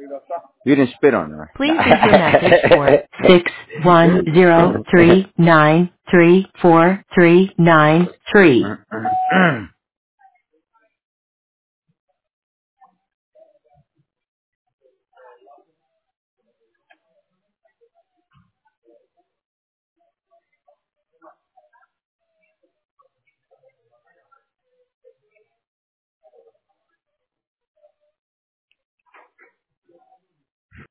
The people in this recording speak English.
You didn't spit on her. Please leave your message for 61039343933.